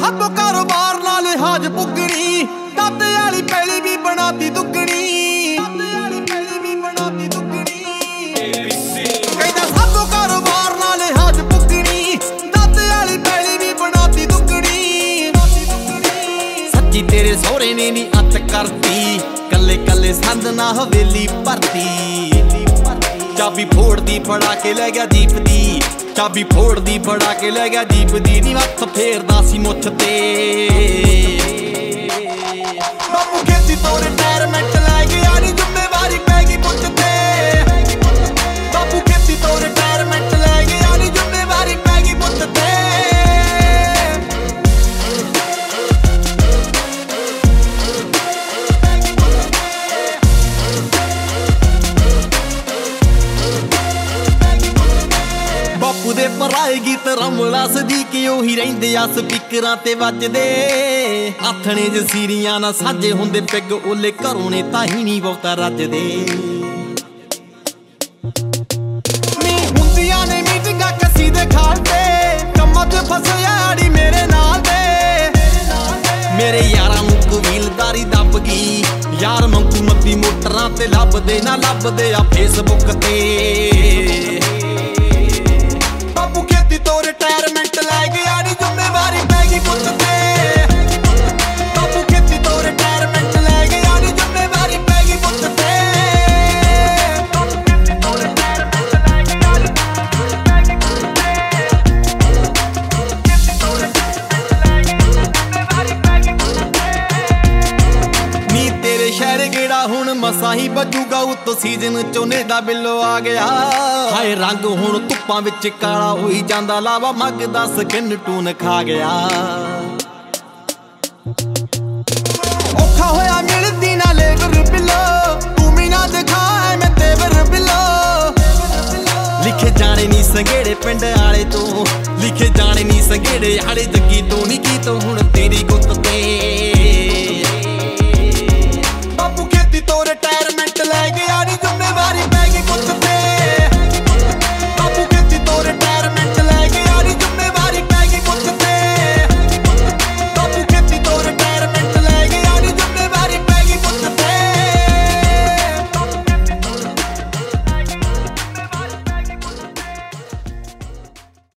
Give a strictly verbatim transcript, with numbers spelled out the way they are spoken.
ਸਾਬੋ ਕਾਰੋਬਾਰ ਨਾਲ ਹਾਜ ਪੁੱਗਣੀ ਦਾਤੇ ਵਾਲੀ ਪੈਲੀ ਵੀ ਬਣਾਤੀ ਦੁੱਗਣੀ ਦਾਤੇ ਵਾਲੀ ਪੈਲੀ ਵੀ ਬਣਾਤੀ ਦੁੱਗਣੀ ਕਹਿੰਦਾ ਸਾਬੋ ਕਾਰੋਬਾਰ ਨਾਲ ਹਾਜ ਪੁੱਗਣੀ ਦਾਤੇ ਵਾਲੀ ਪੈਲੀ ਵੀ ਬਣਾਤੀ ਦੁੱਗਣੀ ਸੱਚੀ ਤੇਰੇ ਸਹੁਰੇ ਨੇ ਨੀ ਅੱਤ ਕਰਤੀ ਕੱਲੇ ਕੱਲੇ ਸੰਦ ਨਾ ਹਵੇਲੀ ਭਰਤੀ ਚਾਬੀ ਫੋੜਦੀ ਫੜਾ ਕੇ ਲੈ ਗਿਆ ਜੀਪ ਦੀ ਚਾਬੀ ਫੋੜਦੀ ਫੜਾ ਕੇ ਲੈ ਗਿਆ ਜੀਪ ਦੀ ਨੀ ਹੱਥ ਫੇਰਦਾ ਸੀ ਮੁੱਛ ਤੇ ਬਾਪੂ ਖੇਤੀ ਤੋਂ ਰਿਟਾਇਰਮੈਂਟ ਲੈ ਗਿਆ ਨੀ ਜ਼ਿੰਮੇਵਾਰੀ ਪੈ ਗਈ ਪੁੱਤ ਤੇ ਬਾਪੂ ਖੇਤੀ ਤੋਂ ਰਿਟਾਇਰਮੈਂਟ ਲੈ ਗਿਆ ਨੀ ਜ਼ਿੰਮੇਵਾਰੀ ਪੈ ਗਈ ਪੁੱਤ ਤੇ ਬਾਪੂ ਦੇ ਪਰਾਏ ਗੀਤ ਰਮਲਾ ਸਦੀਕ ਉਹੀ ਰਹਿੰਦੇ ਆ ਸਪੀਕਰਾਂ ਤੇ ਵੱਜਦੇ ਆਥਣੇ ਜਸੀਰੀਆਂ ਨਾ ਸਾਜੇ ਹੁੰਦੇ ਪਿੱਗ ਓਲੇ ਘਰੋਂ ਨੇ ਤਾਂ ਹੀ ਨਹੀਂ ਬਹੁਤਾ ਰੱਜਦੇ ਨੀ ਹੁੰਦੀਆਂ ਨੇ ਮੀਟਿੰਗਾਂ ਕੱਸੀ ਦੇ ਖਾਲ ਤੇ ਕੰਮਾਂ 'ਚ ਫਸਿਆ ਆੜੀ ਮੇਰੇ ਨਾਲ ਦੇ ਮੇਰੇ ਯਾਰਾਂ ਨੂੰ ਕਬੀਲਦਾਰੀ ਦੱਬ ਗਈ ਯਾਰ ਮੰਗੂ ਮੱਤੀ ਮੋਟਰਾਂ ਤੇ ਲੱਭਦੇ ਨਾ ਲੱਭਦੇ ਆ ਫੇਸਬੁੱਕ ਤੇ ਬਾਪੂ ਖੇਤੀ ਤੋਂ ਰਿਟਾਇਰਮੈਂਟ ਲੈ ਗਿਆ ਨੀ ਜ਼ਿੰਮੇਵਾਰੀ ਪੈ ਗਈ ਪੁੱਤ ਤੇ ਬਾਪੂ ਖੇਤੀ ਤੋਂ ਰਿਟਾਇਰਮੈਂਟ ਲੈ ਗਿਆ ਨੀ ਜ਼ਿੰਮੇਵਾਰੀ ਪੈ ਗਈ ਪੁੱਤ ਤੇ ਨੀ ਤੇਰੇ ਸ਼ਹਿਰ ਗੇੜਾ ਹੁਣ ਮਸਾਂ ਹੀ ਬਜੂਗਾ ਉੱਤੋਂ ਸੀਜ਼ਨ ਝੋਨੇ ਦਾ ਬਿੱਲੋ ਆ ਗਿਆ ਹਾਏ ਰੰਗ ਹੁਣ ਧੁੱਪਾਂ ਵਿੱਚ ਕਾਲਾ ਹੋਈ ਜਾਂਦਾ ਲਾਵਾ ਮੱਗ ਦਾ ਸਕਿਨ ਟੂਨ ਖਾ ਗਿਆ ਔਖਾ ਹੋਇਆ ਮਿਲਦੀ ਨਾ ਲੇਬਰ ਬਿੱਲੋ ਤੂੰ ਵੀ ਨਾ ਦਿਖਾ ਐਵੇਂ ਤੇਵਰ ਬਿੱਲੋ ਲਿਖੇ ਜਾਣੇ ਨੀ ਸੰਘੇੜੇ ਪਿੰਡ ਵਾਲੇ ਤੋਂ ਲਿਖੇ ਜਾਣੇ ਨੀ ਸੰਘੇੜੇ ਵਾਲੇ ਜੱਗੀ ਤੋਂ ਨੀ ਕੀ ਤੋਂ ਹੁਣ ਤੇਰੀ ਗੁੱਤ ਤੇ